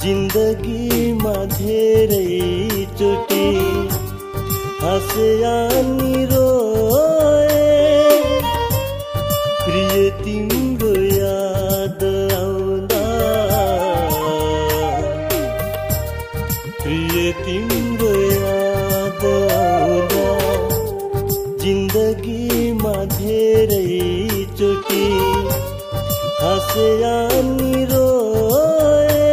जिन्दगीमा धेरै चोटि हाँसे अनि रोए, प्रिय तिम्रो याद आउँदा, प्रिय तिम्रो याद आउँदा। जिन्दगीमा धेरै चोटि हाँसे अनि रोए,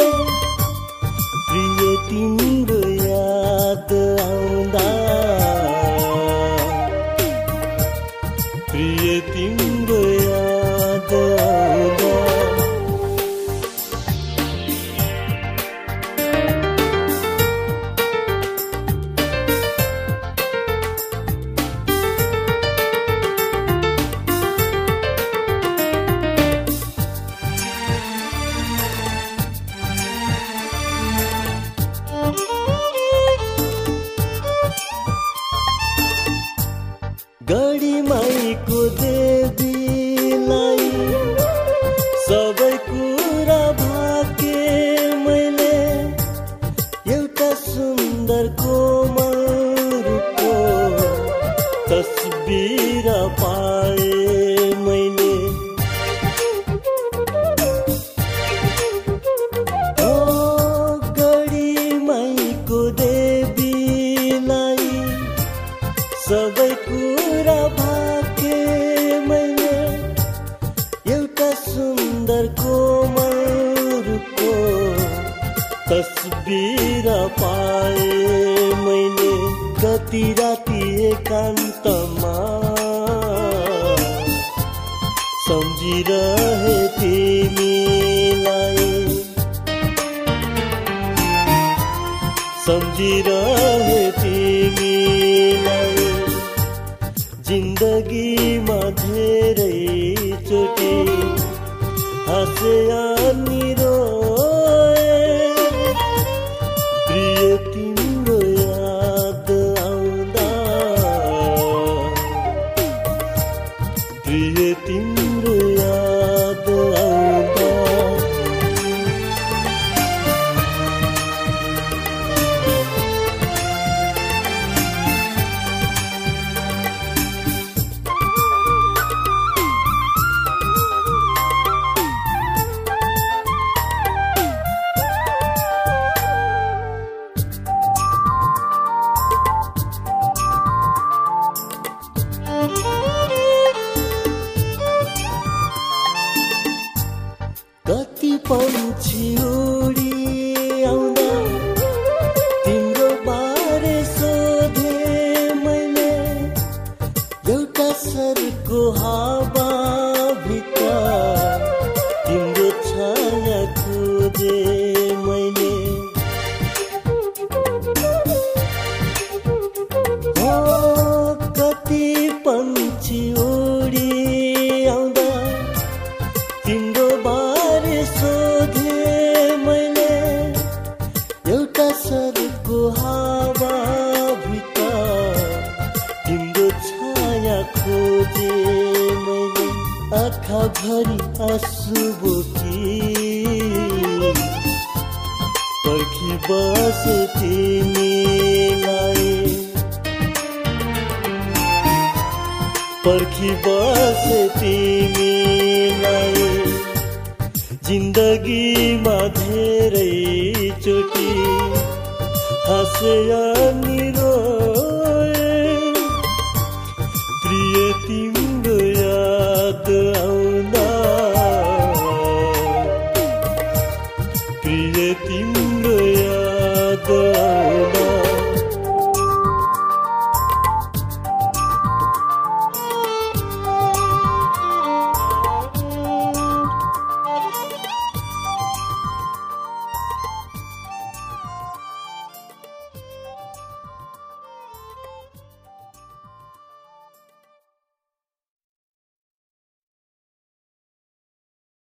प्रिय तिम्रो याद आउँदा, प्रिय तिम्रो याद आउँदा। गढीमाईको देवीलाई सबै कुरा भाके मैले, एउटा सुन्दर कोमल रूपको तस्बिर पाए मैले। ओ गढीमाईको देवीलाई सबै कुरा भाके मैले, एउटा सुन्दर कोमल रूपको तस्बिर पाए मैले। कति राति एकान्तमा सम्झिरहे तिमीलाई, सम्झिरहे तिमीलाई। जिन्दगीमा धेरै चोटि हाँसे अनि रोए, प्रिय तिम्रो याद आउँदा, प्रिय तिम्रो याद आउँदा। कति पंक्षी उडी आउँदा तिम्रो बारे सोधे मैले, एउटा सरको हावा भित्र तिम्रो छाया खोजे मैले। ओ कति पंक्षी उडी आउँदा तिम्रो बारे सोधे मैले, एउटा सरको हावा भित्र तिम्रो छाया खोजे मैले। आँखा भरि आँसु बोकी पर्खी बसे तिमीलाई, पर्खी बसे तिमीलाई। जिन्दगीमा धेरै चोटि हाँसे अनि रोए,